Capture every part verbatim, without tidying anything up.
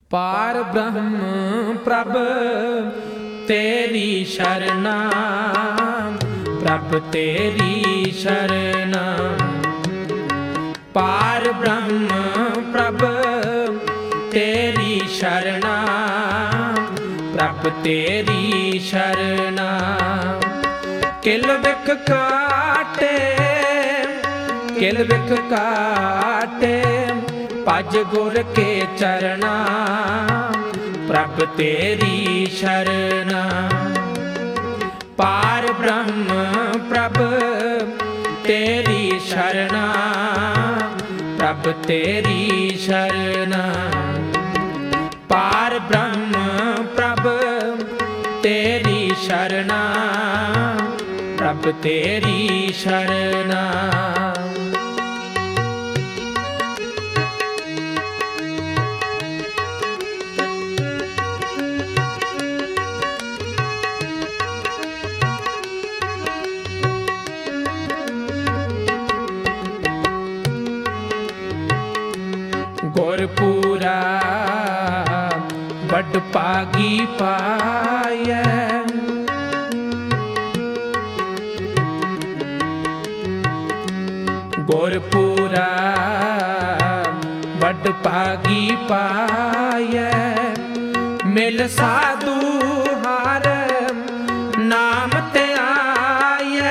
पार ब्रह्म प्रभ तेरी शरणा, प्रभ तेरी शरणा। पार ब्रह्म प्रभ तेरी शरणा, प्रभ तेरी शरणा। किल बिख काटे, किल बिख काटे, भज गुर के चरणा, प्रभ तेरी शरणा। पार ब्रह्म प्रभ तेरी शरणा, प्रभ तेरी शरणा। पार ब्रह्म प्रभ तेरी शरणा, प्रभ तेरी शरणा। गुरपुरा बड़ पागी पाए, गुरपुरा बड़ पागी पाए। मिल साधु हार नाम ते आए,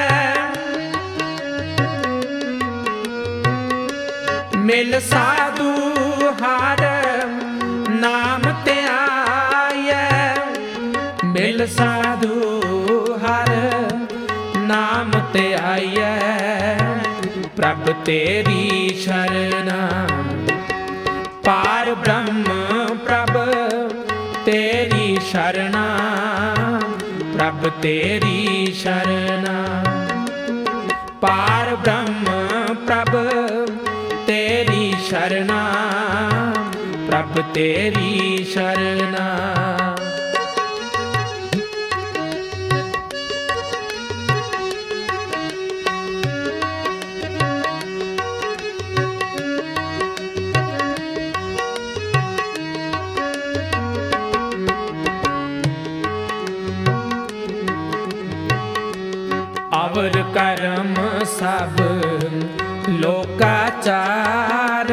मिल साधु हार नाम ते आए। मिल साधु हर नाम ते आए, प्रभ तेरी शरणा। पार ब्रह्म प्रभ तेरी शरणा, प्रभ तेरी शरणा। पार ब्रह्म प्रभ तेरी शरणा, प्रभ तेरी शरणा। अवर कर्म सब लोकाचार,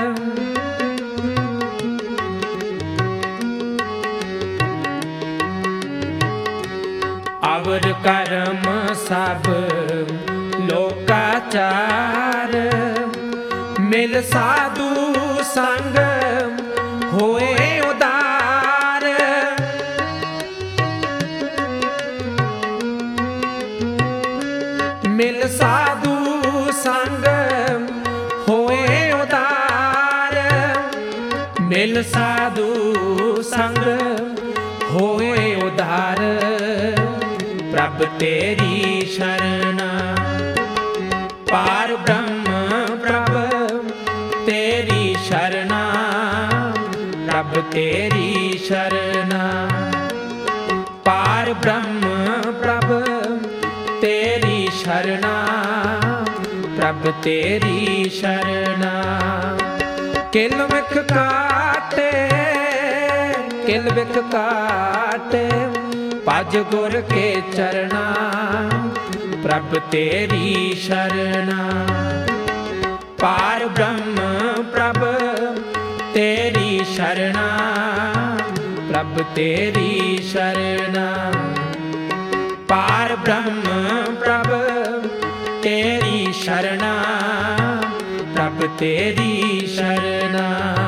अवर कर्म सब लोकाचार। मिल साधु संग होए उदार, मिल साधु संग होए उदार। मिल साधु संग होए उदार, प्रभ तेरी शरणा। पार ब्रह्म प्रभ तेरी शरणा, प्रभ तेरी शरणा। पार ब्रह्म प्रभ तेरी शरणा, प्रभ तेरी शरणा। किल बिख काटे, किल बिख काटे, भज गुर के चरणा, प्रभ तेरी शरणा। पार ब्रह्म प्रभ तेरी शरणा, प्रभ तेरी शरणा। पार ब्रह्म प्रभ तेरी शरणा, प्रभ तेरी शरणा।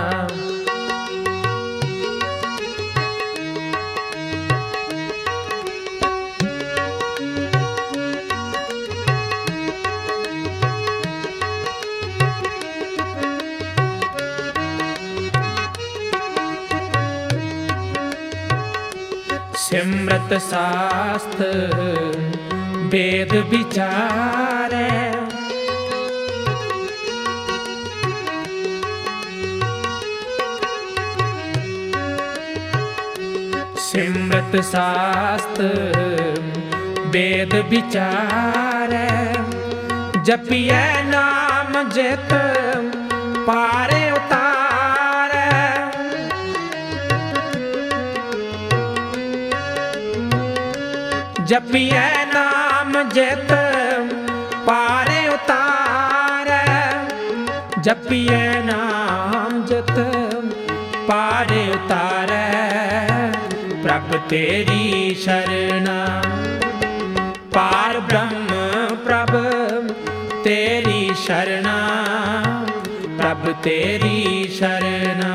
सिमरत शास्त्र वेद विचारे, सिमरत शास्त्र वेद विचारे। जपिए नाम जित पारे उतारे, जपिए नाम जित पारे उतारै, जपिए नाम जित पारे उतारै, प्रभ तेरी शरणा। पार ब्रह्म प्रभ तेरी शरणा, प्रभ तेरी शरणा।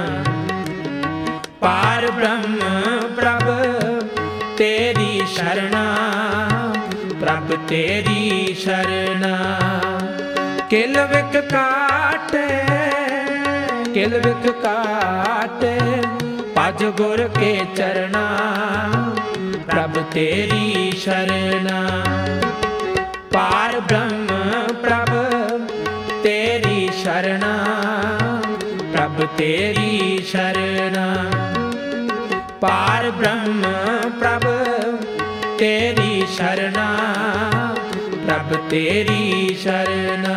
पार ब्रह्म प्रभ तेरी शरणा, प्रभ तेरी शरणा। किल विख काटे, किल विख काटे, भज गुर के चरणा, प्रभ तेरी शरणा। पार ब्रह्म प्रभ तेरी शरणा, प्रभ तेरी शरणा। पार ब्रह्म प्रभ तेरी शरणा, प्रभ तेरी शरणा।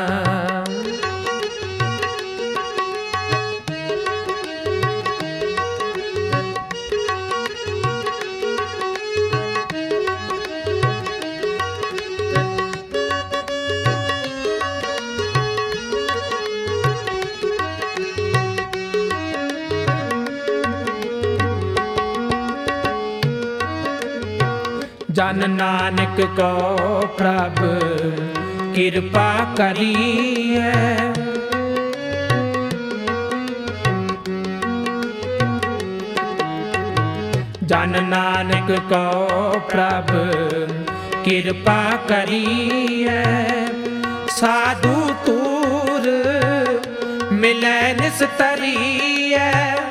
जन नानक को प्रभ कृपा करिए, जन नानक को प्रभ कृपा करिए। साधु तूर मिलै निस्तरिए,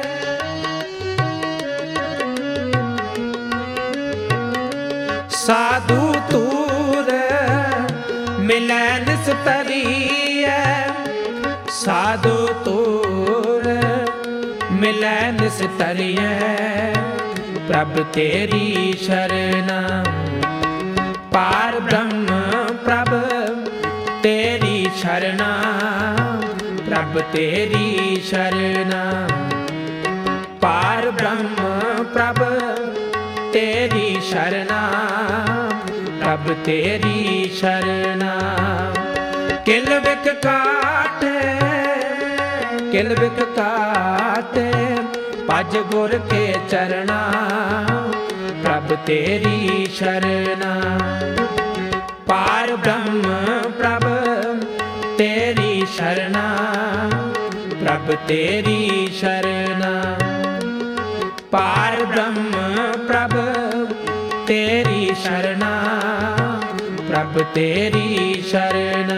साधु तूर मिलै निस्तरिए, साधु तूर मिलै निस्तरिए, प्रभ तेरी शरणा। पार ब्रह्म प्रभ तेरी शरणा, प्रभ तेरी शरणा। पार ब्रह्म प्रभ तेरी शरणा, प्रभ तेरी शरणा। किल विख काटे, किल विख काटे, भज गुर के चरणा, प्रभ तेरी शरणा। पार ब्रह्म प्रभ तेरी शरणा, प्रभ तेरी शरणा। पार ब्रह्म प्रभ तेरी शरणा, प्रभ तेरी शरणा।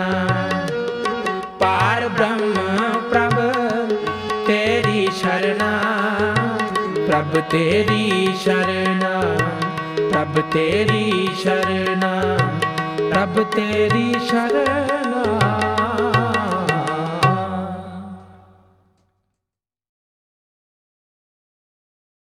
पार ब्रह्म प्रभ तेरी शरणा, प्रभ तेरी शरणा, प्रभ तेरी शरणा, प्रभ तेरी शरणा।